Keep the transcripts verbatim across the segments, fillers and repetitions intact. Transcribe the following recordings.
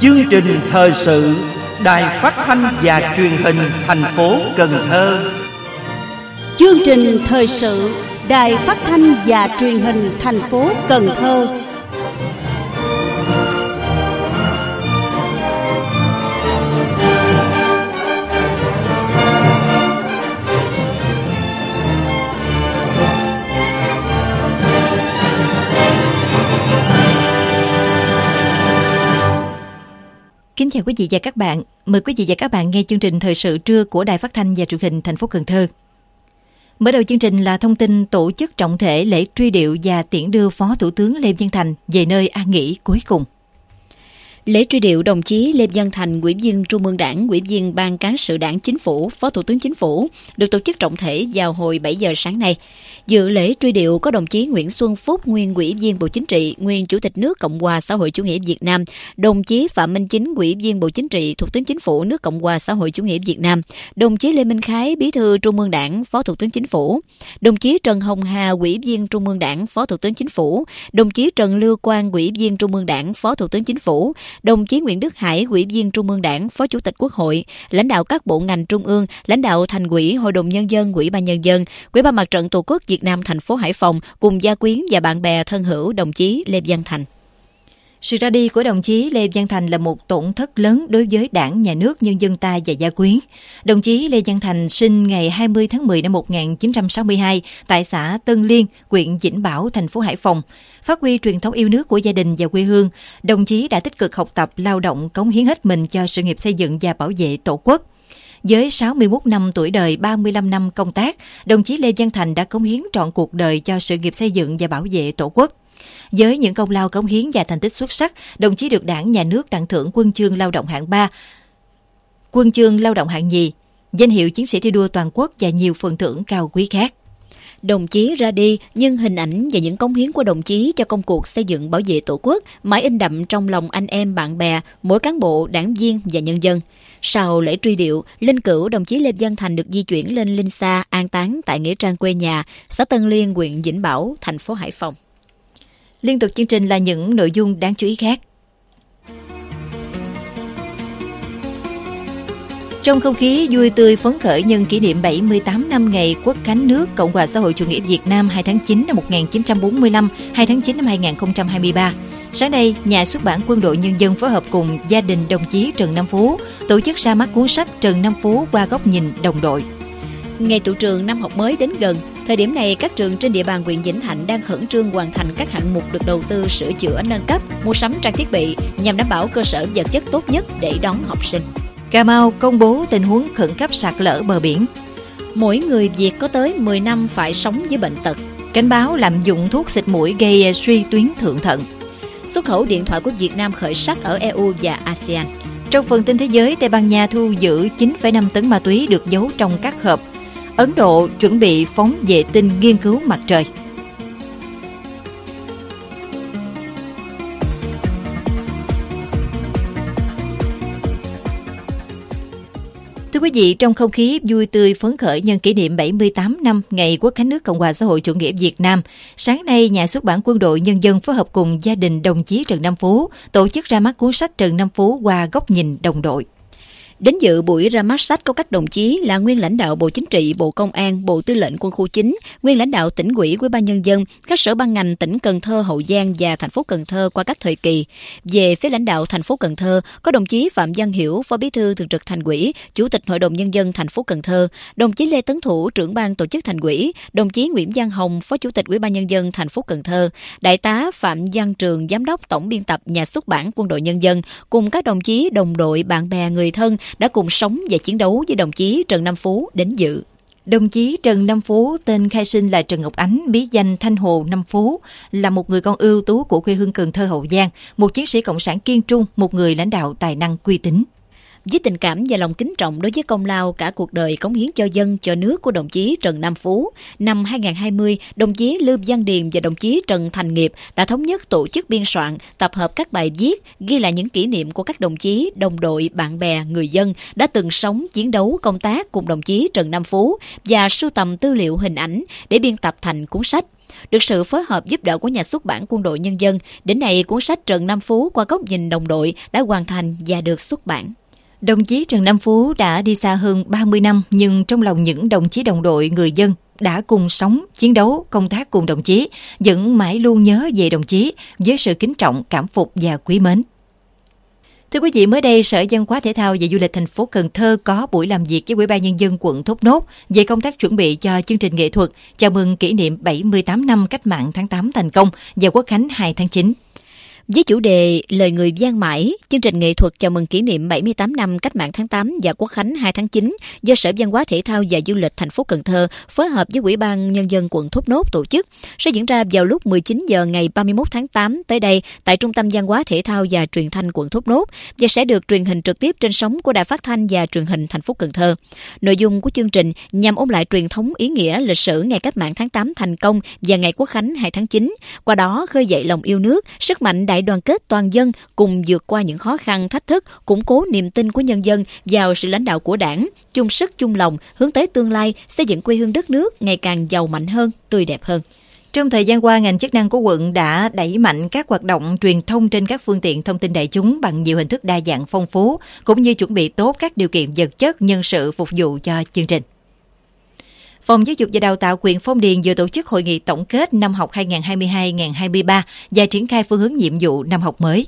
Chương trình thời sự Đài Phát thanh và Truyền hình thành phố Cần Thơ. Chương trình thời sự Đài Phát thanh và Truyền hình thành phố Cần Thơ. Kính chào quý vị và các bạn. Mời quý vị và các bạn nghe chương trình thời sự trưa của Đài Phát thanh và Truyền hình thành phố Cần Thơ. Mở đầu chương trình là thông tin tổ chức trọng thể lễ truy điệu và tiễn đưa Phó Thủ tướng Lê Văn Thành về nơi an nghỉ cuối cùng. Lễ truy điệu đồng chí Lê Văn Thành, Ủy viên Trung ương Đảng, Ủy viên Ban Cán sự Đảng Chính phủ, Phó Thủ tướng Chính phủ được tổ chức trọng thể vào hồi bảy giờ sáng nay. Dự lễ truy điệu có đồng chí Nguyễn Xuân Phúc, nguyên Ủy viên Bộ Chính trị, nguyên Chủ tịch nước Cộng hòa Xã hội Chủ nghĩa Việt Nam, đồng chí Phạm Minh Chính, Ủy viên Bộ Chính trị, Thủ tướng Chính phủ nước Cộng hòa Xã hội Chủ nghĩa Việt Nam, đồng chí Lê Minh Khái, Bí thư Trung ương Đảng, Phó Thủ tướng Chính phủ, đồng chí Trần Hồng Hà, Ủy viên Trung ương Đảng, Phó Thủ tướng Chính phủ, đồng chí Trần Lưu Quang, Ủy viên Trung ương Đảng, Phó Thủ tướng Chính phủ, đồng chí Nguyễn Đức Hải, Ủy viên Trung ương Đảng, Phó Chủ tịch Quốc hội, lãnh đạo các bộ ngành trung ương, lãnh đạo Thành ủy, Hội đồng Nhân dân, Ủy ban Nhân dân, Ủy ban Mặt trận Tổ quốc Việt Nam thành phố Hải Phòng cùng gia quyến và bạn bè thân hữu đồng chí Lê Văn Thành. Sự ra đi của đồng chí Lê Văn Thành là một tổn thất lớn đối với Đảng, Nhà nước, nhân dân ta và gia quyến. Đồng chí Lê Văn Thành sinh ngày hai mươi tháng mười năm một nghìn chín trăm sáu mươi hai tại xã Tân Liên, huyện Vĩnh Bảo, thành phố Hải Phòng. Phát huy truyền thống yêu nước của gia đình và quê hương, đồng chí đã tích cực học tập, lao động, cống hiến hết mình cho sự nghiệp xây dựng và bảo vệ Tổ quốc. Với sáu mươi mốt năm tuổi đời, ba mươi lăm năm công tác, đồng chí Lê Văn Thành đã cống hiến trọn cuộc đời cho sự nghiệp xây dựng và bảo vệ Tổ quốc. Với những công lao cống hiến và thành tích xuất sắc, đồng chí được Đảng, Nhà nước tặng thưởng Huân chương Lao động hạng ba, Huân chương Lao động hạng nhì, danh hiệu Chiến sĩ thi đua toàn quốc và nhiều phần thưởng cao quý khác. Đồng chí ra đi, nhưng hình ảnh và những cống hiến của đồng chí cho công cuộc xây dựng bảo vệ Tổ quốc mãi in đậm trong lòng anh em bạn bè, mỗi cán bộ, đảng viên và nhân dân. Sau lễ truy điệu, linh cữu đồng chí Lê Văn Thành được di chuyển lên Linh Sa an táng tại nghĩa trang quê nhà, xã Tân Liên, huyện Vĩnh Bảo, thành phố Hải Phòng. Liên tục chương trình là những nội dung đáng chú ý khác. Trong không khí vui tươi phấn khởi nhân kỷ niệm bảy mươi tám năm ngày Quốc khánh nước Cộng hòa Xã hội Chủ nghĩa Việt Nam hai tháng chín năm một nghìn chín trăm bốn mươi lăm, hai tháng chín năm hai nghìn không trăm hai mươi ba, sáng nay, Nhà xuất bản Quân đội Nhân dân phối hợp cùng gia đình đồng chí Trần Nam Phú tổ chức ra mắt cuốn sách Trần Nam Phú qua góc nhìn đồng đội. Ngày tụ trường năm học mới đến gần, thời điểm này các trường trên địa bàn huyện Vĩnh Thạnh đang khẩn trương hoàn thành các hạng mục được đầu tư sửa chữa nâng cấp, mua sắm trang thiết bị nhằm đảm bảo cơ sở vật chất tốt nhất để đón học sinh. Cà Mau công bố tình huống khẩn cấp sạt lở bờ biển. Mỗi người Việt có tới mười năm phải sống với bệnh tật. Cảnh báo lạm dụng thuốc xịt mũi gây suy tuyến thượng thận. Xuất khẩu điện thoại của Việt Nam khởi sắc ở e u và a sê an. Trong phần tin thế giới, Tây Ban Nha thu giữ chín phẩy năm tấn ma túy được giấu trong các hộp. Ấn Độ chuẩn bị phóng vệ tinh nghiên cứu mặt trời. Thưa quý vị, trong không khí vui tươi phấn khởi nhân kỷ niệm bảy mươi tám năm ngày Quốc khánh nước Cộng hòa Xã hội Chủ nghĩa Việt Nam, sáng nay Nhà xuất bản Quân đội Nhân dân phối hợp cùng gia đình đồng chí Trần Nam Phú tổ chức ra mắt cuốn sách Trần Nam Phú qua góc nhìn đồng đội. Đến dự buổi ra mắt sách có các đồng chí là nguyên lãnh đạo Bộ Chính trị, Bộ Công an, Bộ Tư lệnh Quân khu chín, nguyên lãnh đạo tỉnh ủy, Ủy ban Nhân dân, các sở ban ngành tỉnh Cần Thơ, Hậu Giang và thành phố Cần Thơ qua các thời kỳ. Về phía lãnh đạo thành phố Cần Thơ, có đồng chí Phạm Văn Hiểu, Phó Bí thư Thường trực Thành ủy, Chủ tịch Hội đồng Nhân dân thành phố Cần Thơ, đồng chí Lê Tấn Thủ, trưởng ban tổ chức Thành ủy, đồng chí Nguyễn Văn Hồng, Phó Chủ tịch Ủy ban Nhân dân thành phố Cần Thơ, đại tá Phạm Văn Trường, Giám đốc Tổng biên tập Nhà xuất bản Quân đội Nhân dân, cùng các đồng chí đồng đội, bạn bè, người thân đã cùng sống và chiến đấu với đồng chí Trần Nam Phú đến dự. Đồng chí Trần Nam Phú, tên khai sinh là Trần Ngọc Ánh, bí danh Thanh Hồ Nam Phú, là một người con ưu tú của quê hương Cần Thơ, Hậu Giang, một chiến sĩ cộng sản kiên trung, một người lãnh đạo tài năng uy tín. Với tình cảm và lòng kính trọng đối với công lao cả cuộc đời cống hiến cho dân, cho nước của đồng chí Trần Nam Phú, năm hai nghìn không trăm hai mươi, đồng chí Lưu Văn Điền và đồng chí Trần Thành Nghiệp đã thống nhất tổ chức biên soạn, tập hợp các bài viết, ghi lại những kỷ niệm của các đồng chí, đồng đội, bạn bè, người dân đã từng sống, chiến đấu, công tác cùng đồng chí Trần Nam Phú và sưu tầm tư liệu hình ảnh để biên tập thành cuốn sách. Được sự phối hợp giúp đỡ của Nhà xuất bản Quân đội Nhân dân, đến nay cuốn sách Trần Nam Phú qua góc nhìn đồng đội đã hoàn thành và được xuất bản. Đồng chí Trần Nam Phú đã đi xa hơn ba mươi năm, nhưng trong lòng những đồng chí đồng đội, người dân đã cùng sống, chiến đấu, công tác cùng đồng chí, vẫn mãi luôn nhớ về đồng chí với sự kính trọng, cảm phục và quý mến. Thưa quý vị, mới đây, Sở Văn hóa Thể thao và Du lịch thành phố Cần Thơ có buổi làm việc với Ủy ban Nhân dân quận Thốt Nốt về công tác chuẩn bị cho chương trình nghệ thuật chào mừng kỷ niệm bảy mươi tám năm Cách mạng tháng tám thành công và Quốc khánh hai tháng chín. Với chủ đề Lời người vang mãi, chương trình nghệ thuật chào mừng kỷ niệm bảy mươi tám năm Cách mạng tháng tám và Quốc khánh hai tháng chín do Sở Văn hóa Thể thao và Du lịch thành phố Cần Thơ phối hợp với Ủy ban Nhân dân quận Thốt Nốt tổ chức sẽ diễn ra vào lúc mười chín giờ ngày ba mươi mốt tháng tám tới đây tại Trung tâm Văn hóa Thể thao và Truyền thanh quận Thốt Nốt và sẽ được truyền hình trực tiếp trên sóng của Đài Phát thanh và Truyền hình thành phố Cần Thơ. Nội dung của chương trình nhằm ôn lại truyền thống ý nghĩa lịch sử ngày Cách mạng tháng tám thành công và ngày Quốc khánh hai tháng chín, qua đó khơi dậy lòng yêu nước, sức mạnh đại đoàn kết toàn dân cùng vượt qua những khó khăn thách thức, củng cố niềm tin của nhân dân vào sự lãnh đạo của Đảng, chung sức chung lòng hướng tới tương lai, xây dựng quê hương đất nước ngày càng giàu mạnh hơn, tươi đẹp hơn. Trong thời gian qua, ngành chức năng của quận đã đẩy mạnh các hoạt động truyền thông trên các phương tiện thông tin đại chúng bằng nhiều hình thức đa dạng phong phú, cũng như chuẩn bị tốt các điều kiện vật chất, nhân sự phục vụ cho chương trình. Phòng Giáo dục và Đào tạo huyện Phong Điền vừa tổ chức hội nghị tổng kết năm học hai nghìn không trăm hai mươi hai nghìn không trăm hai mươi ba và triển khai phương hướng nhiệm vụ năm học mới.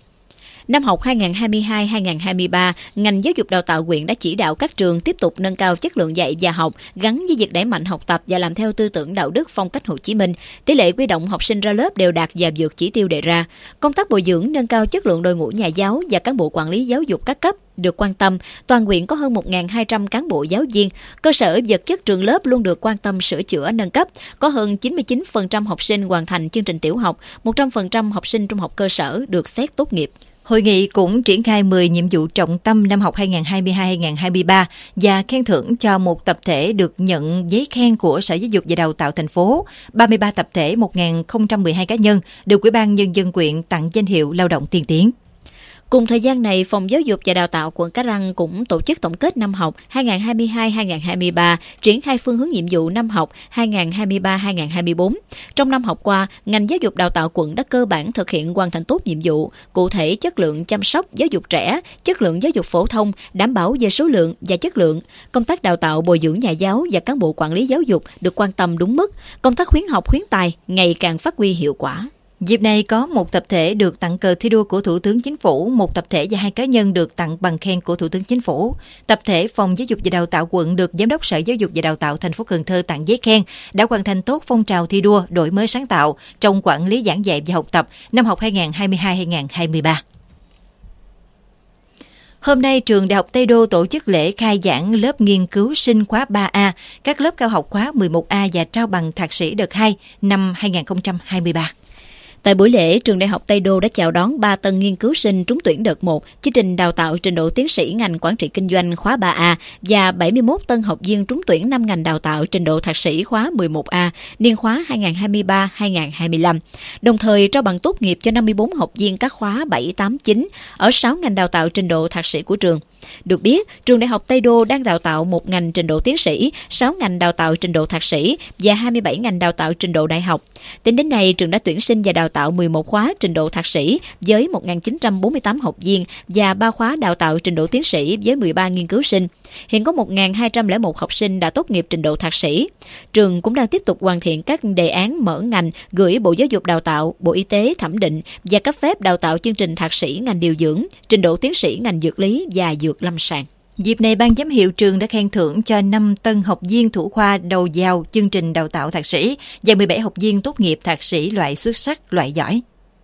Năm học hai nghìn không trăm hai mươi hai hai nghìn không trăm hai mươi ba, ngành giáo dục đào tạo huyện đã chỉ đạo các trường tiếp tục nâng cao chất lượng dạy và học, gắn với việc đẩy mạnh học tập và làm theo tư tưởng đạo đức phong cách Hồ Chí Minh. Tỷ lệ quy động học sinh ra lớp đều đạt và vượt chỉ tiêu đề ra. Công tác bồi dưỡng, nâng cao chất lượng đội ngũ nhà giáo và cán bộ quản lý giáo dục các cấp được quan tâm. Toàn huyện có hơn một nghìn hai trăm cán bộ giáo viên. Cơ sở vật chất trường lớp luôn được quan tâm sửa chữa nâng cấp. Có hơn chín mươi chín phần trăm học sinh hoàn thành chương trình tiểu học, một trăm phần trăm học sinh trung học cơ sở được xét tốt nghiệp. Hội nghị cũng triển khai mười nhiệm vụ trọng tâm năm học hai nghìn không trăm hai mươi hai hai nghìn không trăm hai mươi ba và khen thưởng cho một tập thể được nhận giấy khen của Sở Giáo dục và Đào tạo thành phố, ba mươi ba tập thể, một nghìn không trăm mười hai cá nhân được Ủy ban Nhân dân huyện tặng danh hiệu lao động tiên tiến. Cùng thời gian này, Phòng Giáo dục và Đào tạo quận Cái Răng cũng tổ chức tổng kết năm học hai nghìn không trăm hai mươi hai hai nghìn không trăm hai mươi ba, triển khai phương hướng nhiệm vụ năm học hai nghìn không trăm hai mươi ba hai nghìn không trăm hai mươi bốn. Trong năm học qua, ngành giáo dục đào tạo quận đã cơ bản thực hiện hoàn thành tốt nhiệm vụ, cụ thể chất lượng chăm sóc giáo dục trẻ, chất lượng giáo dục phổ thông, đảm bảo về số lượng và chất lượng. Công tác đào tạo bồi dưỡng nhà giáo và cán bộ quản lý giáo dục được quan tâm đúng mức. Công tác khuyến học khuyến tài ngày càng phát huy hiệu quả. Dịp này có một tập thể được tặng cờ thi đua của Thủ tướng Chính phủ, một tập thể và hai cá nhân được tặng bằng khen của Thủ tướng Chính phủ. Tập thể Phòng Giáo dục và Đào tạo quận được Giám đốc Sở Giáo dục và Đào tạo thành phố Cần Thơ tặng giấy khen đã hoàn thành tốt phong trào thi đua đổi mới sáng tạo trong quản lý giảng dạy và học tập năm học hai nghìn không trăm hai mươi hai hai nghìn không trăm hai mươi ba. Hôm nay, trường Đại học Tây Đô tổ chức lễ khai giảng lớp nghiên cứu sinh khóa ba A, các lớp cao học khóa mười một A và trao bằng thạc sĩ đợt hai năm hai nghìn không trăm hai mươi ba. Tại buổi lễ, trường Đại học Tây Đô đã chào đón ba tân nghiên cứu sinh trúng tuyển đợt một, chương trình đào tạo trình độ tiến sĩ ngành quản trị kinh doanh khóa ba A và bảy mươi mốt tân học viên trúng tuyển năm ngành đào tạo trình độ thạc sĩ khóa mười một A, niên khóa hai nghìn không trăm hai mươi ba hai nghìn không trăm hai mươi lăm. Đồng thời trao bằng tốt nghiệp cho năm mươi bốn học viên các khóa bảy, tám, chín ở sáu ngành đào tạo trình độ thạc sĩ của trường. Được biết, trường Đại học Tây Đô đang đào tạo một ngành trình độ tiến sĩ, sáu ngành đào tạo trình độ thạc sĩ và hai mươi bảy ngành đào tạo trình độ đại học. Tính đến nay, trường đã tuyển sinh và đào tạo mười một khóa trình độ thạc sĩ với một nghìn chín trăm bốn mươi tám học viên và ba khóa đào tạo trình độ tiến sĩ với mười ba nghiên cứu sinh. Hiện có một nghìn hai trăm lẻ một học sinh đã tốt nghiệp trình độ thạc sĩ. Trường cũng đang tiếp tục hoàn thiện các đề án mở ngành gửi Bộ Giáo dục Đào tạo, Bộ Y tế thẩm định và cấp phép đào tạo chương trình thạc sĩ ngành điều dưỡng, trình độ tiến sĩ ngành dược lý và dược lâm sàng. Dịp này, Ban giám hiệu trường đã khen thưởng cho năm tân học viên thủ khoa đầu vào chương trình đào tạo thạc sĩ và mười bảy học viên tốt nghiệp thạc sĩ loại xuất sắc, loại giỏi.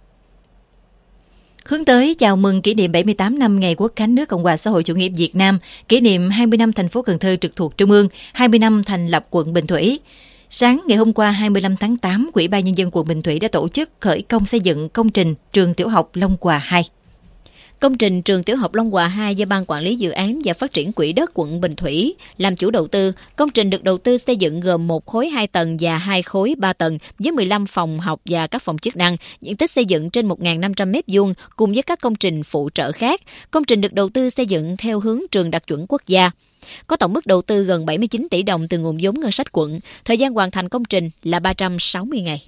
Hướng tới chào mừng kỷ niệm bảy mươi tám năm ngày Quốc khánh nước Cộng hòa xã hội chủ nghĩa Việt Nam, kỷ niệm hai mươi năm thành phố Cần Thơ trực thuộc Trung ương, hai mươi năm thành lập quận Bình Thủy. Sáng ngày hôm qua hai mươi lăm tháng tám, Ủy ban Nhân dân quận Bình Thủy đã tổ chức khởi công xây dựng công trình trường tiểu học Long Hòa hai. Công trình trường tiểu học Long Hòa hai do Ban Quản lý Dự án và Phát triển Quỹ đất quận Bình Thủy làm chủ đầu tư. Công trình được đầu tư xây dựng gồm một khối hai tầng và hai khối ba tầng với mười lăm phòng học và các phòng chức năng, diện tích xây dựng trên một nghìn năm trăm mét vuông cùng với các công trình phụ trợ khác. Công trình được đầu tư xây dựng theo hướng trường đạt chuẩn quốc gia. có tổng mức đầu tư gần bảy mươi chín tỷ đồng từ nguồn vốn ngân sách quận. Thời gian hoàn thành công trình là ba trăm sáu mươi ngày.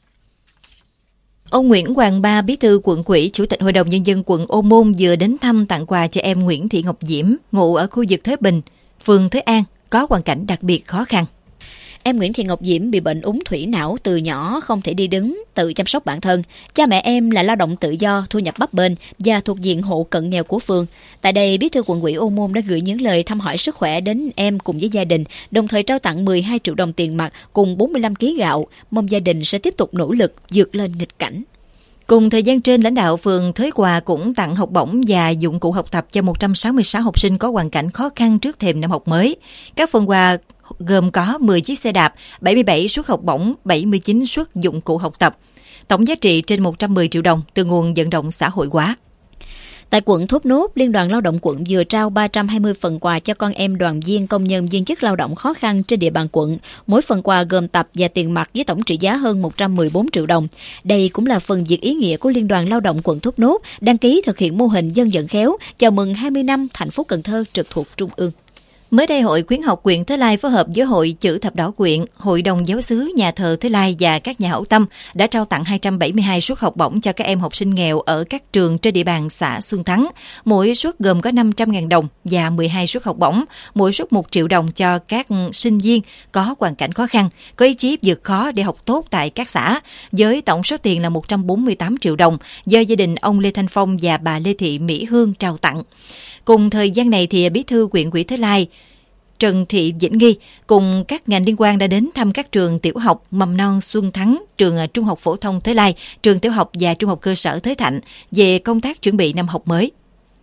Ông Nguyễn Hoàng Ba, Bí thư Quận ủy, Chủ tịch Hội đồng Nhân dân quận Ô Môn vừa đến thăm tặng quà cho em Nguyễn Thị Ngọc Diễm, ngụ ở khu vực Thới Bình, phường Thới An, có hoàn cảnh đặc biệt khó khăn. Em Nguyễn Thị Ngọc Diễm bị bệnh úng thủy não từ nhỏ, không thể đi đứng, tự chăm sóc bản thân. Cha mẹ em là lao động tự do, thu nhập bấp bênh và thuộc diện hộ cận nghèo của phường. Tại đây, Bí thư Quận ủy Ô Môn đã gửi những lời thăm hỏi sức khỏe đến em cùng với gia đình, đồng thời trao tặng mười hai triệu đồng tiền mặt cùng bốn mươi lăm ki lô gam gạo. Mong gia đình sẽ tiếp tục nỗ lực vượt lên nghịch cảnh. Cùng thời gian trên, lãnh đạo phường Thới Hòa cũng tặng học bổng và dụng cụ học tập cho một trăm sáu mươi sáu học sinh có hoàn cảnh khó khăn trước thềm năm học mới. Các phần quà gồm có mười chiếc xe đạp, bảy mươi bảy suất học bổng, bảy mươi chín suất dụng cụ học tập. Tổng giá trị trên một trăm mười triệu đồng từ nguồn vận động xã hội hóa. Tại quận Thốt Nốt, Liên đoàn Lao động quận vừa trao ba trăm hai mươi phần quà cho con em đoàn viên, công nhân, viên chức lao động khó khăn trên địa bàn quận. Mỗi phần quà gồm tập và tiền mặt với tổng trị giá hơn một trăm mười bốn triệu đồng. Đây cũng là phần việc ý nghĩa của Liên đoàn Lao động quận Thốt Nốt đăng ký thực hiện mô hình dân vận khéo chào mừng hai mươi năm thành phố Cần Thơ trực thuộc Trung ương. Mới đây, Hội Khuyến học huyện Thới Lai phối hợp với Hội Chữ Thập Đỏ huyện, Hội đồng Giáo xứ Nhà thờ Thới Lai và các nhà hảo tâm đã trao tặng hai trăm bảy mươi hai suất học bổng cho các em học sinh nghèo ở các trường trên địa bàn xã Xuân Thắng. Mỗi suất gồm có năm trăm nghìn đồng và mười hai suất học bổng, mỗi suất một triệu đồng cho các sinh viên có hoàn cảnh khó khăn, có ý chí vượt khó để học tốt tại các xã, với tổng số tiền là một trăm bốn mươi tám triệu đồng do gia đình ông Lê Thanh Phong và bà Lê Thị Mỹ Hương trao tặng. Cùng thời gian này thì Bí thư huyện ủy Thới Lai Trần Thị Vĩnh Nghi cùng các ngành liên quan đã đến thăm các trường tiểu học, mầm non Xuân Thắng, trường trung học phổ thông Thới Lai, trường tiểu học và trung học cơ sở Thới Thạnh về công tác chuẩn bị năm học mới.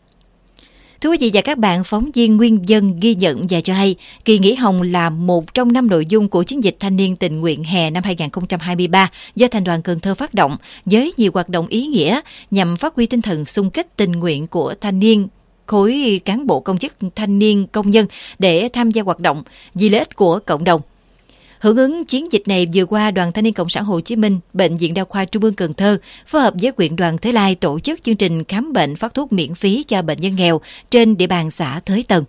Thưa quý vị và các bạn, phóng viên Nguyên Dân ghi nhận và cho hay kỳ nghỉ hồng là một trong năm nội dung của chiến dịch thanh niên tình nguyện hè năm hai không hai ba do Thành đoàn Cần Thơ phát động với nhiều hoạt động ý nghĩa nhằm phát huy tinh thần xung kích tình nguyện của thanh niên, khối cán bộ công chức, thanh niên, công nhân để tham gia hoạt động vì lợi ích của cộng đồng. Hưởng ứng chiến dịch này, vừa qua Đoàn Thanh niên Cộng sản Hồ Chí Minh, Bệnh viện Đa khoa Trung ương Cần Thơ phối hợp với huyện đoàn Thới Lai tổ chức chương trình khám bệnh phát thuốc miễn phí cho bệnh nhân nghèo trên địa bàn xã Thới Tần.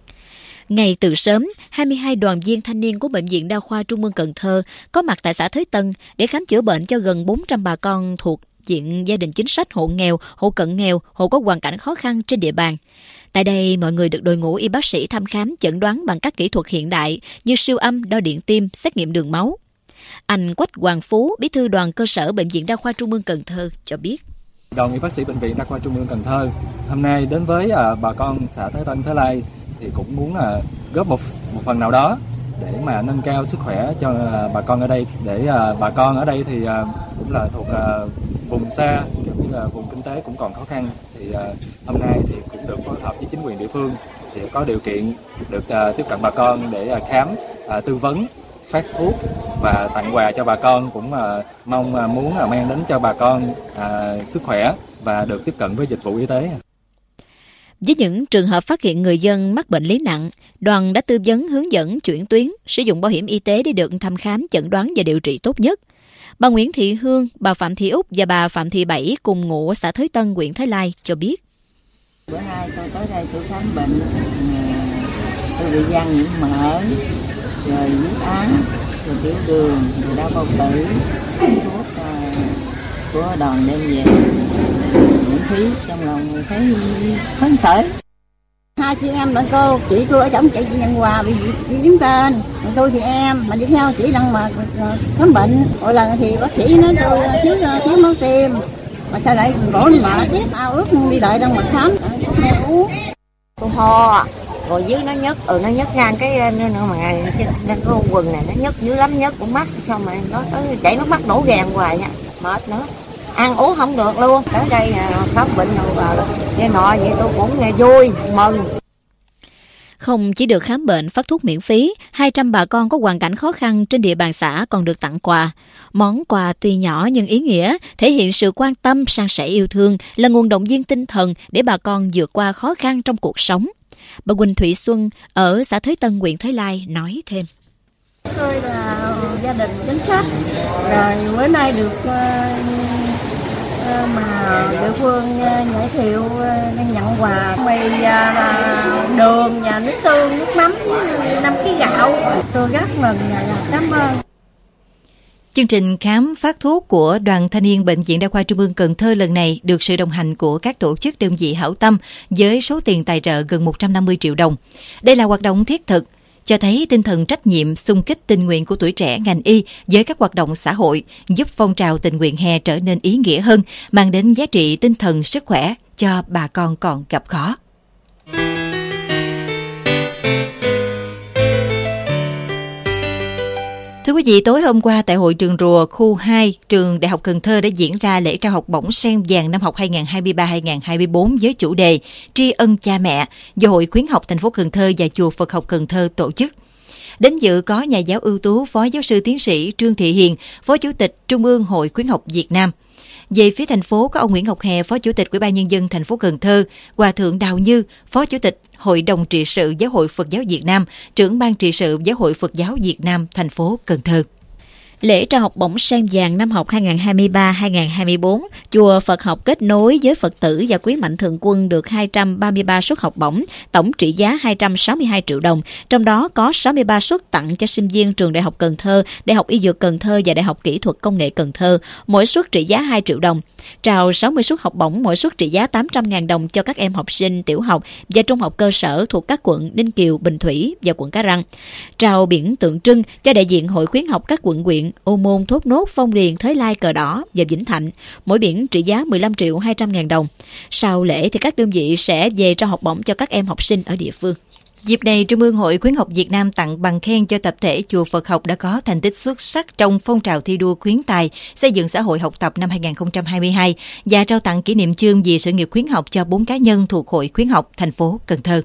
Ngay từ sớm, hai mươi hai đoàn viên thanh niên của Bệnh viện Đa khoa Trung ương Cần Thơ có mặt tại xã Thới Tân để khám chữa bệnh cho gần bốn trăm bà con thuộc diện gia đình chính sách, hộ nghèo, hộ cận nghèo, hộ có hoàn cảnh khó khăn trên địa bàn. Tại đây, mọi người được đội ngũ y bác sĩ thăm khám chẩn đoán bằng các kỹ thuật hiện đại như siêu âm, đo điện tim, xét nghiệm đường máu. Anh Quách Hoàng Phú, Bí thư đoàn cơ sở Bệnh viện Đa khoa Trung ương Cần Thơ cho biết. Đoàn y bác sĩ Bệnh viện Đa khoa Trung ương Cần Thơ hôm nay đến với uh, bà con xã Thới Tân, Thới Lai thì cũng muốn uh, góp một một phần nào đó để mà nâng cao sức khỏe cho uh, bà con ở đây. Để uh, bà con ở đây thì uh, cũng là thuộc uh, vùng xa, kiểu như là vùng kinh tế cũng còn khó khăn, thì uh, hôm nay thì cũng được phối hợp với chính quyền địa phương thì có điều kiện được uh, tiếp cận bà con để uh, khám, uh, tư vấn, phát thuốc và tặng quà cho bà con, cũng uh, mong uh, muốn uh, mang đến cho bà con uh, sức khỏe và được tiếp cận với dịch vụ y tế. Với những trường hợp phát hiện người dân mắc bệnh lý nặng, đoàn đã tư vấn hướng dẫn chuyển tuyến, sử dụng bảo hiểm y tế để được thăm khám, chẩn đoán và điều trị tốt nhất. Bà Nguyễn Thị Hương, bà Phạm Thị Úc và bà Phạm Thị Bảy cùng ngụ xã Thới Tân, huyện Thới Lai cho biết. Bữa nay tôi tới đây tôi khám bệnh, tôi bị gan nhiễm mỡ, rồi huyết áp, rồi tiểu đường, rồi đau bao tử, thuốc của đoàn đem về miễn phí, trong lòng thấy phấn khởi. Hai chị em bạn cô, chị tôi ở trong chị chị nhận quà bị chị đứng tên, còn tôi thì em mà đi theo chị đang mà khám bệnh. Mỗi lần thì bác sĩ nói tôi thiếu thiếu máu tim, mà sao lại gỗ mà ao ước đi đợi đang mà khám, theo uống. Tôi ho, rồi dưới nó nhức, ừ nó nhức ngang cái nữa mà trên cái quần này nó nhức dữ lắm, nhức cũng mắt, xong mà nó tới chảy nước mắt đổ gàn hoài nha, mệt nữa. Ăn uống không được luôn. Tới đây khám bệnh rồi nghe nọ vậy tôi cũng nghe vui, mừng. Không chỉ được khám bệnh, phát thuốc miễn phí, hai trăm bà con có hoàn cảnh khó khăn trên địa bàn xã còn được tặng quà. Món quà tuy nhỏ nhưng ý nghĩa, thể hiện sự quan tâm, san sẻ yêu thương, là nguồn động viên tinh thần để bà con vượt qua khó khăn trong cuộc sống. Bà Quỳnh Thụy Xuân ở xã Thới Tân, huyện Thới Lai nói thêm. Tôi là gia đình chính sách, rồi bữa nay được uh, mà địa phương giới thiệu nhận quà mì, đường và nước tương, nước mắm, năm ký gạo. Tôi rất mừng và cảm ơn. Chương trình khám phát thuốc của Đoàn Thanh niên Bệnh viện Đa khoa Trung ương Cần Thơ lần này được sự đồng hành của các tổ chức đơn vị hảo tâm với số tiền tài trợ gần một trăm năm mươi triệu đồng. Đây là hoạt động thiết thực, cho thấy tinh thần trách nhiệm, xung kích tình nguyện của tuổi trẻ ngành y với các hoạt động xã hội, giúp phong trào tình nguyện hè trở nên ý nghĩa hơn, mang đến giá trị tinh thần, sức khỏe cho bà con còn gặp khó. Thưa quý vị, tối hôm qua tại hội trường Rùa khu hai, trường Đại học Cần Thơ đã diễn ra lễ trao học bổng Sen vàng năm học hai nghìn không trăm hai mươi ba hai nghìn không trăm hai mươi bốn với chủ đề Tri ân cha mẹ do Hội Khuyến học thành phố Cần Thơ và Chùa Phật học Cần Thơ tổ chức. Đến dự có nhà giáo ưu tú Phó Giáo sư Tiến sĩ Trương Thị Hiền, Phó Chủ tịch Trung ương Hội Khuyến học Việt Nam. Về phía thành phố có ông Nguyễn Ngọc Hè, Phó Chủ tịch Ủy ban Nhân dân thành phố Cần Thơ, Hòa thượng Đào Như, Phó Chủ tịch Hội đồng trị sự Giáo hội Phật giáo Việt Nam, trưởng ban trị sự Giáo hội Phật giáo Việt Nam thành phố Cần Thơ. Lễ trao học bổng Sen vàng năm học hai nghìn không trăm hai mươi ba hai nghìn không trăm hai mươi bốn, Chùa Phật học kết nối với Phật tử và quý mạnh thường quân được hai trăm ba mươi ba suất học bổng, tổng trị giá hai trăm sáu mươi hai triệu đồng, trong đó có sáu mươi ba suất tặng cho sinh viên trường Đại học Cần Thơ, Đại học Y Dược Cần Thơ và Đại học Kỹ thuật Công nghệ Cần Thơ, mỗi suất trị giá hai triệu đồng. Trao sáu mươi suất học bổng, mỗi suất trị giá tám trăm nghìn đồng cho các em học sinh tiểu học và trung học cơ sở thuộc các quận Ninh Kiều, Bình Thủy và quận Cái Răng. Trao biển tượng trưng cho đại diện Hội Khuyến học các quận huyện Ô Môn, Thốt Nốt, Phong Điền, Thới Lai, Cờ Đỏ và Vĩnh Thạnh, mỗi biển trị giá mười lăm triệu hai trăm nghìn đồng. Sau lễ thì các đơn vị sẽ về trao học bổng cho các em học sinh ở địa phương. Dịp này, Trung ương Hội Khuyến học Việt Nam tặng bằng khen cho tập thể Chùa Phật học đã có thành tích xuất sắc trong phong trào thi đua khuyến tài xây dựng xã hội học tập năm hai nghìn không trăm hai mươi hai và trao tặng kỷ niệm chương vì sự nghiệp khuyến học cho bốn cá nhân thuộc Hội Khuyến học thành phố Cần Thơ.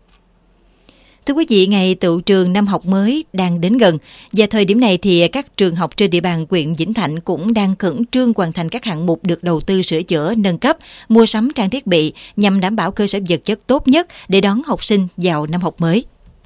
Thưa quý vị, ngày tựu trường năm học mới đang đến gần và thời điểm này thì các trường học trên địa bàn huyện Vĩnh Thạnh cũng đang khẩn trương hoàn thành các hạng mục được đầu tư sửa chữa, nâng cấp, mua sắm trang thiết bị nhằm đảm bảo cơ sở vật chất tốt nhất để đón học sinh vào năm học mới.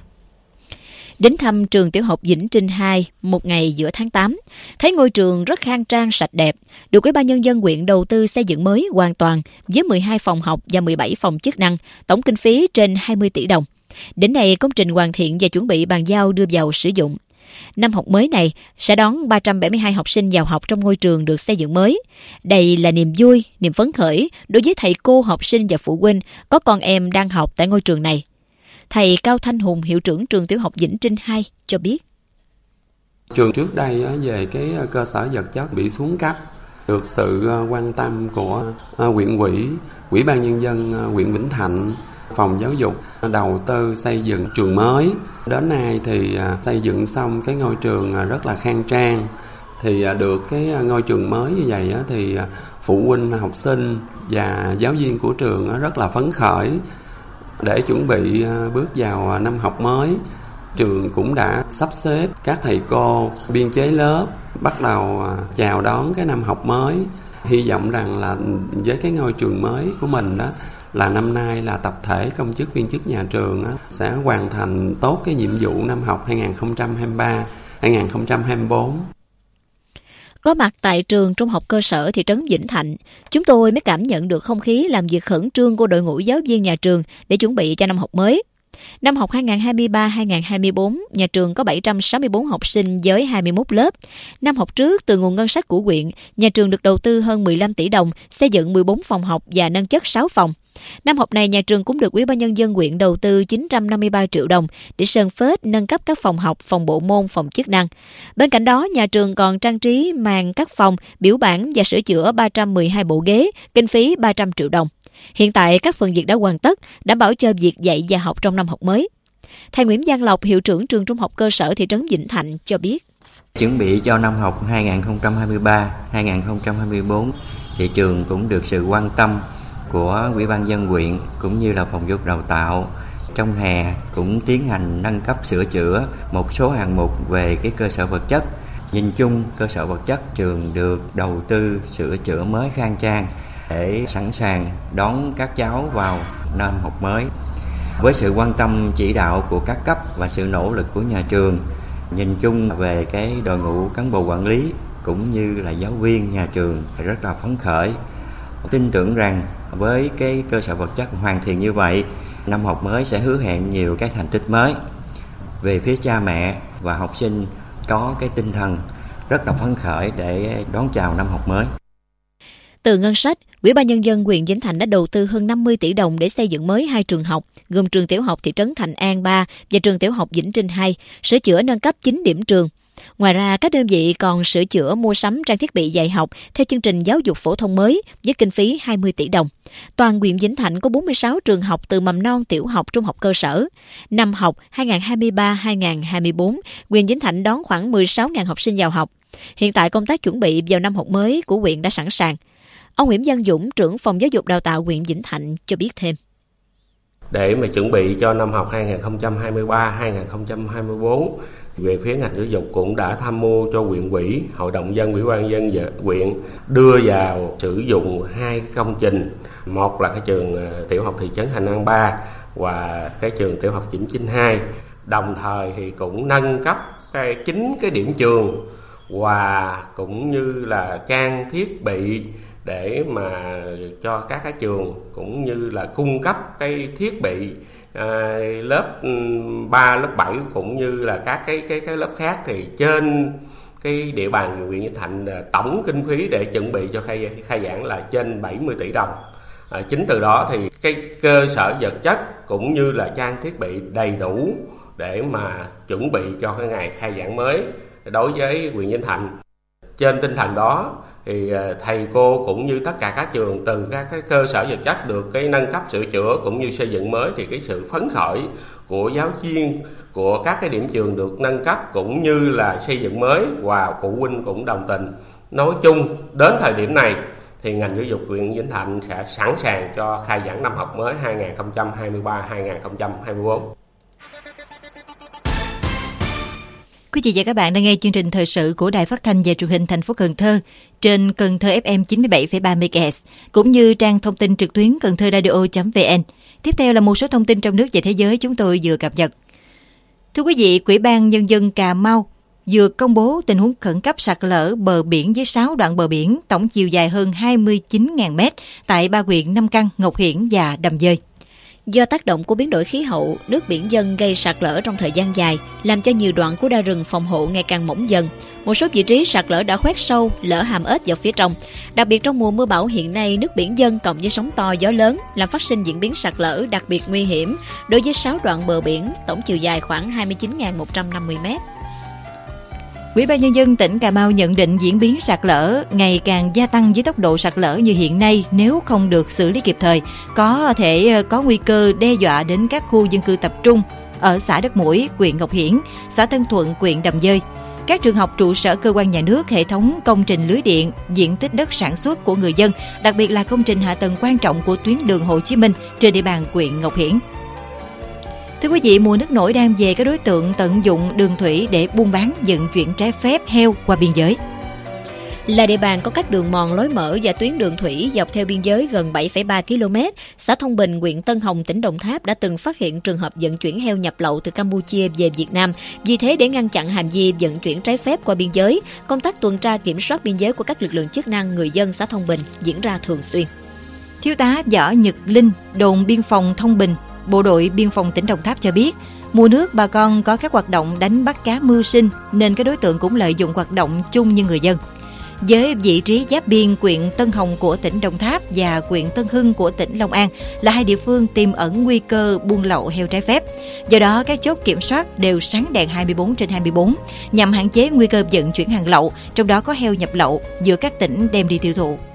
Đến thăm trường tiểu học Vĩnh Trinh hai một ngày giữa tháng tám, thấy ngôi trường rất khang trang sạch đẹp, được Ủy ban Nhân dân huyện đầu tư xây dựng mới hoàn toàn với mười hai phòng học và mười bảy phòng chức năng, tổng kinh phí trên hai mươi tỷ đồng. Đến nay, công trình hoàn thiện và chuẩn bị bàn giao đưa vào sử dụng. Năm học mới này sẽ đón ba trăm bảy mươi hai học sinh vào học trong ngôi trường được xây dựng mới. Đây là niềm vui, niềm phấn khởi đối với thầy cô, học sinh và phụ huynh có con em đang học tại ngôi trường này. Thầy Cao Thanh Hùng, hiệu trưởng trường tiểu học Vĩnh Trinh hai cho biết. Trường trước đây về cái cơ sở vật chất bị xuống cấp, được sự quan tâm của huyện ủy, Ủy ban Nhân dân huyện Vĩnh Thạnh, phòng giáo dục đầu tư xây dựng trường mới. Đến nay thì xây dựng xong cái ngôi trường rất là khang trang. Thì được cái ngôi trường mới như vậy thì phụ huynh, học sinh và giáo viên của trường rất là phấn khởi. Để chuẩn bị bước vào năm học mới, trường cũng đã sắp xếp các thầy cô biên chế lớp bắt đầu chào đón cái năm học mới. Hy vọng rằng là với cái ngôi trường mới của mình đó, là năm nay là tập thể công chức viên chức nhà trường sẽ hoàn thành tốt cái nhiệm vụ năm học hai nghìn không trăm hai mươi ba hai nghìn không trăm hai mươi bốn. Có mặt tại trường trung học cơ sở thị trấn Vĩnh Thạnh, chúng tôi mới cảm nhận được không khí làm việc khẩn trương của đội ngũ giáo viên nhà trường để chuẩn bị cho năm học mới. Năm học hai nghìn không trăm hai mươi ba hai nghìn không trăm hai mươi bốn, nhà trường có bảy trăm sáu mươi bốn học sinh với hai mươi mốt lớp. Năm học trước, từ nguồn ngân sách của huyện, nhà trường được đầu tư hơn mười lăm tỷ đồng, xây dựng mười bốn phòng học và nâng chất sáu phòng. Năm học này, nhà trường cũng được Ủy ban Nhân dân huyện đầu tư chín trăm năm mươi ba triệu đồng để sơn phết, nâng cấp các phòng học, phòng bộ môn, phòng chức năng. Bên cạnh đó, nhà trường còn trang trí màn các phòng, biểu bản và sửa chữa ba trăm mười hai bộ ghế, kinh phí ba trăm triệu đồng. Hiện tại, các phần việc đã hoàn tất, đảm bảo cho việc dạy và học trong năm học mới. Thầy Nguyễn Văn Lộc, hiệu trưởng trường trung học cơ sở thị trấn Vĩnh Thạnh cho biết. Chuẩn bị cho năm học hai nghìn không trăm hai mươi ba hai nghìn không trăm hai mươi bốn, thì trường cũng được sự quan tâm của Ủy ban nhân dân huyện cũng như là phòng giáo dục đào tạo. Trong hè cũng tiến hành nâng cấp sửa chữa một số hạng mục về cái cơ sở vật chất. Nhìn chung, cơ sở vật chất trường được đầu tư sửa chữa mới khang trang để sẵn sàng đón các cháu vào năm học mới. Với sự quan tâm chỉ đạo của các cấp và sự nỗ lực của nhà trường, nhìn chung về cái đội ngũ cán bộ quản lý cũng như là giáo viên nhà trường rất là phấn khởi. Tin tưởng rằng với cái cơ sở vật chất hoàn thiện như vậy, năm học mới sẽ hứa hẹn nhiều cái thành tích mới. Về phía cha mẹ và học sinh có cái tinh thần rất là phấn khởi để đón chào năm học mới. Từ ngân sách, Ủy ban Nhân dân huyện Vĩnh Thạnh đã đầu tư hơn năm mươi tỷ đồng để xây dựng mới hai trường học, gồm trường tiểu học thị trấn Thạnh An ba và trường tiểu học Vĩnh Trinh hai, sửa chữa nâng cấp chín điểm trường. Ngoài ra, các đơn vị còn sửa chữa mua sắm trang thiết bị dạy học theo chương trình giáo dục phổ thông mới với kinh phí hai mươi tỷ đồng. Toàn huyện Vĩnh Thạnh có bốn mươi sáu trường học từ mầm non, tiểu học, trung học cơ sở. Năm học hai nghìn không trăm hai mươi ba hai nghìn không trăm hai mươi bốn, huyện Vĩnh Thạnh đón khoảng mười sáu nghìn học sinh vào học. Hiện tại công tác chuẩn bị vào năm học mới của huyện đã sẵn sàng. Ông Nguyễn Văn Dũng, trưởng phòng giáo dục đào tạo huyện Vĩnh Thạnh cho biết thêm. Để mà chuẩn bị cho năm học hai nghìn không trăm hai mươi ba hai nghìn không trăm hai mươi bốn, về phía ngành giáo dục cũng đã tham mưu cho huyện ủy, hội đồng dân, ủy ban dân huyện đưa vào sử dụng hai công trình. Một là cái trường tiểu học thị trấn Thạnh An ba và cái trường tiểu học Vĩnh Trinh hai. Đồng thời thì cũng nâng cấp cái chín cái điểm trường và cũng như là trang thiết bị để mà cho các cái trường cũng như là cung cấp cái thiết bị à, lớp ba, lớp bảy cũng như là các cái cái cái lớp khác. Thì trên cái địa bàn huyện Vĩnh Thạnh tổng kinh phí để chuẩn bị cho khai khai giảng là trên bảy mươi tỷ đồng. À, chính từ đó thì cái cơ sở vật chất cũng như là trang thiết bị đầy đủ để mà chuẩn bị cho cái ngày khai giảng mới đối với huyện Vĩnh Thạnh. Trên tinh thần đó thì thầy cô cũng như tất cả các trường từ các cái cơ sở vật chất được cái nâng cấp sửa chữa cũng như xây dựng mới, thì cái sự phấn khởi của giáo viên của các cái điểm trường được nâng cấp cũng như là xây dựng mới và phụ huynh cũng đồng tình. Nói chung đến thời điểm này thì ngành giáo dục huyện Vĩnh Thạnh sẽ sẵn sàng cho khai giảng năm học mới hai nghìn không trăm hai mươi ba hai nghìn không trăm hai mươi bốn. Quý vị và các bạn đang nghe chương trình thời sự của Đài Phát thanh và Truyền hình thành phố Cần Thơ trên Cần Thơ ép em chín mươi bảy phẩy ba mê ga héc cũng như trang thông tin trực tuyến cần thơ radio chấm vê en. Tiếp theo là một số thông tin trong nước và thế giới chúng tôi vừa cập nhật. Thưa quý vị, Ủy ban Nhân dân Cà Mau vừa công bố tình huống khẩn cấp sạt lở bờ biển với sáu đoạn bờ biển tổng chiều dài hơn hai mươi chín nghìn mét tại ba huyện Nam Căn, Ngọc Hiển và Đầm Dơi. Do tác động của biến đổi khí hậu, nước biển dâng gây sạt lở trong thời gian dài, làm cho nhiều đoạn của đai rừng phòng hộ ngày càng mỏng dần. Một số vị trí sạt lở đã khoét sâu, lở hàm ếch vào phía trong. Đặc biệt trong mùa mưa bão hiện nay, nước biển dâng cộng với sóng to gió lớn làm phát sinh diễn biến sạt lở đặc biệt nguy hiểm đối với sáu đoạn bờ biển, tổng chiều dài khoảng hai mươi chín nghìn một trăm năm mươi mét. Ủy ban Nhân dân tỉnh Cà Mau nhận định diễn biến sạt lở ngày càng gia tăng với tốc độ sạt lở như hiện nay, nếu không được xử lý kịp thời, có thể có nguy cơ đe dọa đến các khu dân cư tập trung ở xã Đất Mũi, huyện Ngọc Hiển, xã Tân Thuận, huyện Đầm Dơi, các trường học, trụ sở cơ quan nhà nước, hệ thống công trình lưới điện, diện tích đất sản xuất của người dân, đặc biệt là công trình hạ tầng quan trọng của tuyến đường Hồ Chí Minh trên địa bàn huyện Ngọc Hiển. Thưa quý vị, mùa nước nổi đang về, các đối tượng tận dụng đường thủy để buôn bán, vận chuyển trái phép heo qua biên giới. Là địa bàn có các đường mòn lối mở và tuyến đường thủy dọc theo biên giới gần bảy phẩy ba ki lô mét, xã Thông Bình, huyện Tân Hồng, tỉnh Đồng Tháp đã từng phát hiện trường hợp vận chuyển heo nhập lậu từ Campuchia về Việt Nam. Vì thế, để ngăn chặn hành vi vận chuyển trái phép qua biên giới, công tác tuần tra kiểm soát biên giới của các lực lượng chức năng, người dân xã Thông Bình diễn ra thường xuyên. Thiếu tá Võ Nhật Linh, đồn biên phòng Thông Bình, Bộ đội Biên phòng tỉnh Đồng Tháp cho biết, mùa nước bà con có các hoạt động đánh bắt cá mưu sinh nên các đối tượng cũng lợi dụng hoạt động chung như người dân. Với vị trí giáp biên huyện Tân Hồng của tỉnh Đồng Tháp và huyện Tân Hưng của tỉnh Long An là hai địa phương tiềm ẩn nguy cơ buôn lậu heo trái phép. Do đó, các chốt kiểm soát đều sáng đèn hai mươi bốn trên hai mươi bốn nhằm hạn chế nguy cơ vận chuyển hàng lậu, trong đó có heo nhập lậu giữa các tỉnh đem đi tiêu thụ.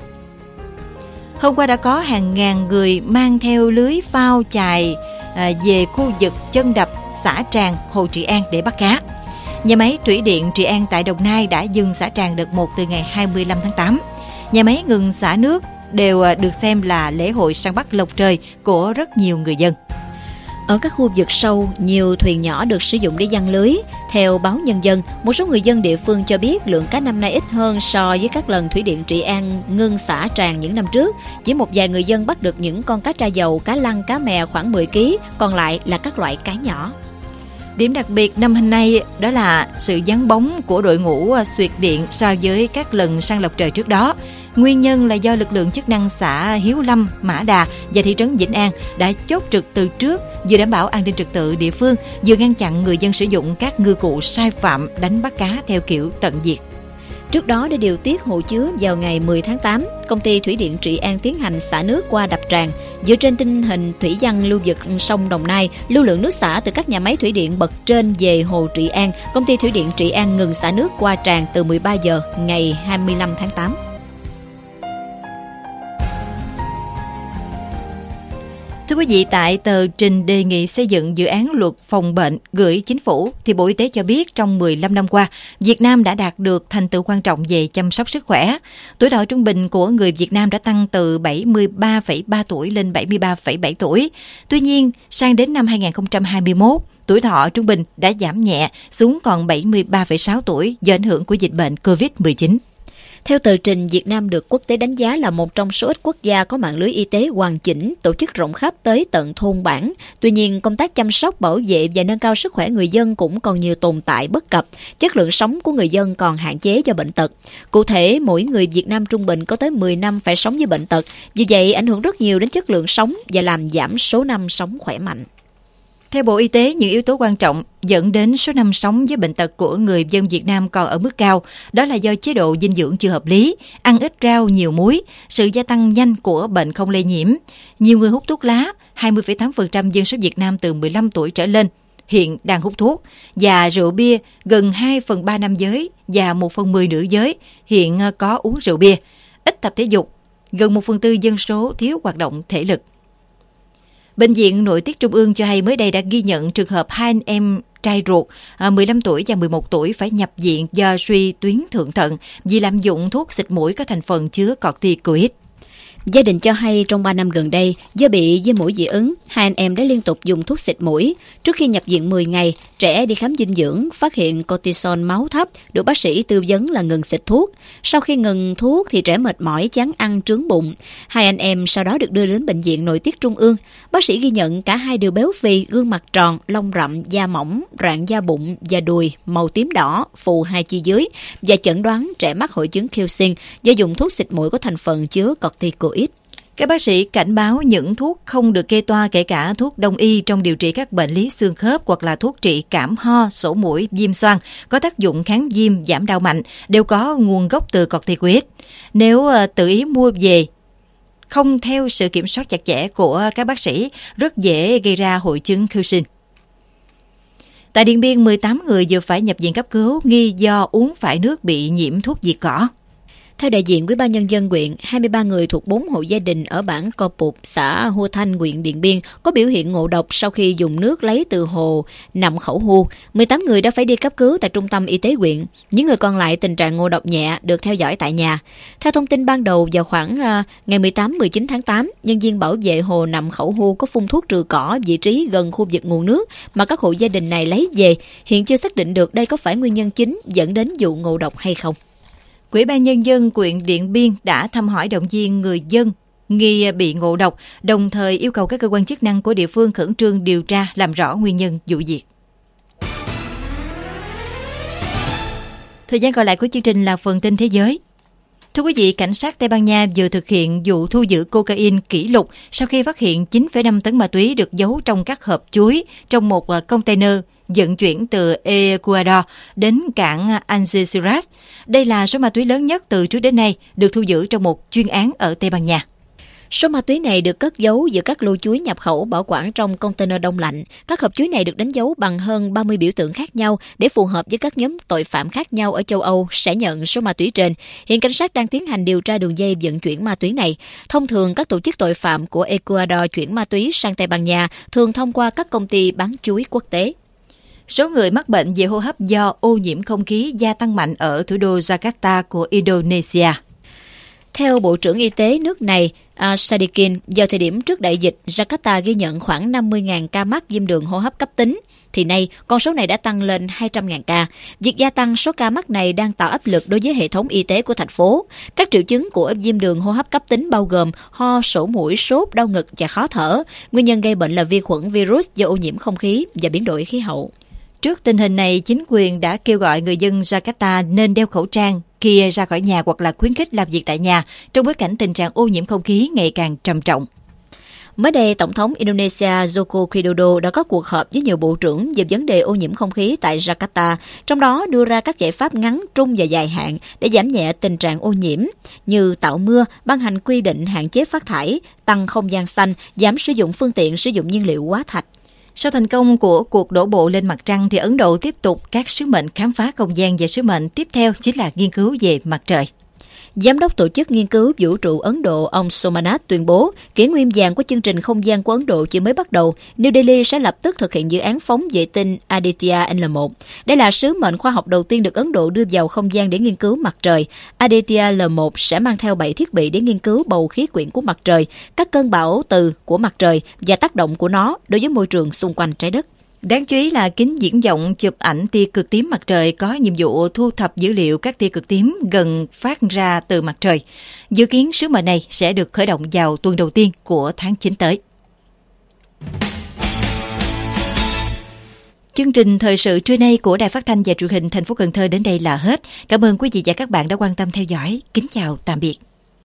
Hôm qua đã có hàng ngàn người mang theo lưới phao chài à, về khu vực chân đập xã Tràng, Hồ Trị An để bắt cá. Nhà máy thủy điện Trị An tại Đồng Nai đã dừng xả tràn đợt một từ ngày hai mươi lăm tháng tám. Nhà máy ngừng xả nước đều được xem là lễ hội săn bắt lộc trời của rất nhiều người dân. Ở các khu vực sâu, nhiều thuyền nhỏ được sử dụng để giăng lưới. Theo báo Nhân dân, một số người dân địa phương cho biết lượng cá năm nay ít hơn so với các lần thủy điện Trị An ngưng xả tràn những năm trước. Chỉ một vài người dân bắt được những con cá tra dầu, cá lăng, cá mè khoảng mười ki lô gam, còn lại là các loại cá nhỏ. Điểm đặc biệt năm nay đó là sự vắng bóng của đội ngũ xuyệt điện so với các lần săn lọc trời trước đó. Nguyên nhân là do lực lượng chức năng xã Hiếu Lâm, Mã Đà và thị trấn Vĩnh An đã chốt trực từ trước, vừa đảm bảo an ninh trật tự địa phương, vừa ngăn chặn người dân sử dụng các ngư cụ sai phạm đánh bắt cá theo kiểu tận diệt. Trước đó, để điều tiết hồ chứa vào ngày mười tháng tám, công ty Thủy điện Trị An tiến hành xả nước qua đập tràn. Dựa trên tình hình thủy văn lưu vực sông Đồng Nai, lưu lượng nước xả từ các nhà máy thủy điện bậc trên về hồ Trị An, công ty Thủy điện Trị An ngừng xả nước qua tràn từ mười ba giờ ngày hai mươi lăm tháng tám. Thưa quý vị, tại tờ trình đề nghị xây dựng dự án luật phòng bệnh gửi chính phủ, thì Bộ Y tế cho biết trong mười lăm năm qua, Việt Nam đã đạt được thành tựu quan trọng về chăm sóc sức khỏe. Tuổi thọ trung bình của người Việt Nam đã tăng từ bảy mươi ba phẩy ba tuổi lên bảy mươi ba phẩy bảy tuổi. Tuy nhiên, sang đến năm hai không hai mốt, tuổi thọ trung bình đã giảm nhẹ xuống còn bảy mươi ba phẩy sáu tuổi do ảnh hưởng của dịch bệnh covid mười chín. Theo tờ trình, Việt Nam được quốc tế đánh giá là một trong số ít quốc gia có mạng lưới y tế hoàn chỉnh, tổ chức rộng khắp tới tận thôn bản. Tuy nhiên, công tác chăm sóc, bảo vệ và nâng cao sức khỏe người dân cũng còn nhiều tồn tại bất cập. Chất lượng sống của người dân còn hạn chế do bệnh tật. Cụ thể, mỗi người Việt Nam trung bình có tới mười năm phải sống với bệnh tật. Vì vậy, ảnh hưởng rất nhiều đến chất lượng sống và làm giảm số năm sống khỏe mạnh. Theo Bộ Y tế, những yếu tố quan trọng dẫn đến số năm sống với bệnh tật của người dân Việt Nam còn ở mức cao, đó là do chế độ dinh dưỡng chưa hợp lý, ăn ít rau nhiều muối, sự gia tăng nhanh của bệnh không lây nhiễm. Nhiều người hút thuốc lá, hai mươi phẩy tám phần trăm dân số Việt Nam từ mười lăm tuổi trở lên hiện đang hút thuốc, và rượu bia, gần hai phần ba nam giới và một phần mười nữ giới hiện có uống rượu bia. Ít tập thể dục, gần một phần tư dân số thiếu hoạt động thể lực. Bệnh viện Nội tiết Trung ương cho hay mới đây đã ghi nhận trường hợp hai anh em trai ruột mười lăm tuổi và mười một tuổi phải nhập viện do suy tuyến thượng thận vì lạm dụng thuốc xịt mũi có thành phần chứa corticoid. Gia đình cho hay trong ba năm gần đây, do bị viêm mũi dị ứng, hai anh em đã liên tục dùng thuốc xịt mũi. Trước khi nhập viện mười ngày, trẻ đi khám dinh dưỡng, phát hiện cortisol máu thấp, được bác sĩ tư vấn là ngừng xịt thuốc. Sau khi ngừng thuốc thì trẻ mệt mỏi, chán ăn, trướng bụng. Hai anh em sau đó được đưa đến Bệnh viện Nội tiết Trung ương. Bác sĩ ghi nhận cả hai đều béo phì, gương mặt tròn, lông rậm, da mỏng, rạn da bụng và đùi, màu tím đỏ, phù hai chi dưới, và chẩn đoán trẻ mắc hội chứng Cushing do dùng thuốc xịt mũi có thành phần chứa corticoid. Các bác sĩ cảnh báo những thuốc không được kê toa, kể cả thuốc đông y trong điều trị các bệnh lý xương khớp hoặc là thuốc trị cảm ho, sổ mũi, viêm xoang, có tác dụng kháng viêm, giảm đau mạnh, đều có nguồn gốc từ corticoid. Nếu tự ý mua về, không theo sự kiểm soát chặt chẽ của các bác sĩ, rất dễ gây ra hội chứng Cushing. Tại Điện Biên, mười tám người vừa phải nhập viện cấp cứu nghi do uống phải nước bị nhiễm thuốc diệt cỏ. Theo đại diện Ủy ban Nhân dân huyện, hai mươi ba người thuộc bốn hộ gia đình ở bản Co Pụp, xã Hua Thanh, huyện Điện Biên có biểu hiện ngộ độc sau khi dùng nước lấy từ hồ Nậm Khẩu Hu. mười tám người đã phải đi cấp cứu tại trung tâm y tế huyện. Những người còn lại tình trạng ngộ độc nhẹ được theo dõi tại nhà. Theo thông tin ban đầu, vào khoảng uh, ngày mười tám mười chín tháng tám, nhân viên bảo vệ hồ Nậm Khẩu Hu có phun thuốc trừ cỏ vị trí gần khu vực nguồn nước mà các hộ gia đình này lấy về. Hiện chưa xác định được đây có phải nguyên nhân chính dẫn đến vụ ngộ độc hay không. Ủy ban Nhân dân huyện Điện Biên đã thăm hỏi động viên người dân nghi bị ngộ độc, đồng thời yêu cầu các cơ quan chức năng của địa phương khẩn trương điều tra làm rõ nguyên nhân vụ việc. Thời gian còn lại của chương trình là phần tin thế giới. Thưa quý vị, cảnh sát Tây Ban Nha vừa thực hiện vụ thu giữ cocaine kỷ lục sau khi phát hiện chín phẩy năm tấn ma túy được giấu trong các hộp chuối trong một container vận chuyển từ Ecuador đến cảng Algeciras. Đây là số ma túy lớn nhất từ trước đến nay được thu giữ trong một chuyên án ở Tây Ban Nha. Số ma túy này được cất giấu giữa các lô chuối nhập khẩu bảo quản trong container đông lạnh. Các hộp chuối này được đánh dấu bằng hơn ba mươi biểu tượng khác nhau để phù hợp với các nhóm tội phạm khác nhau ở châu Âu sẽ nhận số ma túy trên. Hiện cảnh sát đang tiến hành điều tra đường dây vận chuyển ma túy này. Thông thường, các tổ chức tội phạm của Ecuador chuyển ma túy sang Tây Ban Nha thường thông qua các công ty bán chuối quốc tế. Số người mắc bệnh về hô hấp do ô nhiễm không khí gia tăng mạnh ở thủ đô Jakarta của Indonesia. Theo Bộ trưởng Y tế nước này, Sadikin, vào thời điểm trước đại dịch, Jakarta ghi nhận khoảng năm mươi nghìn ca mắc viêm đường hô hấp cấp tính. Thì nay, con số này đã tăng lên hai trăm nghìn ca. Việc gia tăng số ca mắc này đang tạo áp lực đối với hệ thống y tế của thành phố. Các triệu chứng của viêm đường hô hấp cấp tính bao gồm ho, sổ mũi, sốt, đau ngực và khó thở. Nguyên nhân gây bệnh là vi khuẩn, virus do ô nhiễm không khí và biến đổi khí hậu. Trước tình hình này, chính quyền đã kêu gọi người dân Jakarta nên đeo khẩu trang khi ra khỏi nhà hoặc là khuyến khích làm việc tại nhà trong bối cảnh tình trạng ô nhiễm không khí ngày càng trầm trọng. Mới đây, Tổng thống Indonesia Joko Widodo đã có cuộc họp với nhiều bộ trưởng về vấn đề ô nhiễm không khí tại Jakarta, trong đó đưa ra các giải pháp ngắn, trung và dài hạn để giảm nhẹ tình trạng ô nhiễm, như tạo mưa, ban hành quy định hạn chế phát thải, tăng không gian xanh, giảm sử dụng phương tiện sử dụng nhiên liệu hóa thạch. Sau thành công của cuộc đổ bộ lên mặt trăng thì Ấn Độ tiếp tục các sứ mệnh khám phá không gian và sứ mệnh tiếp theo chính là nghiên cứu về mặt trời. Giám đốc Tổ chức Nghiên cứu Vũ trụ Ấn Độ ông Somanath tuyên bố kỷ nguyên vàng của chương trình không gian của Ấn Độ chỉ mới bắt đầu. New Delhi sẽ lập tức thực hiện dự án phóng vệ tinh Aditya L một. Đây là sứ mệnh khoa học đầu tiên được Ấn Độ đưa vào không gian để nghiên cứu mặt trời. Aditya L một sẽ mang theo bảy thiết bị để nghiên cứu bầu khí quyển của mặt trời, các cơn bão từ của mặt trời và tác động của nó đối với môi trường xung quanh trái đất. Đáng chú ý là kính viễn vọng chụp ảnh tia cực tím mặt trời có nhiệm vụ thu thập dữ liệu các tia cực tím gần phát ra từ mặt trời. Dự kiến sứ mệnh này sẽ được khởi động vào tuần đầu tiên của tháng chín tới. Chương trình thời sự trưa nay của Đài Phát thanh và Truyền hình thành phố Cần Thơ đến đây là hết. Cảm ơn quý vị và các bạn đã quan tâm theo dõi. Kính chào tạm biệt.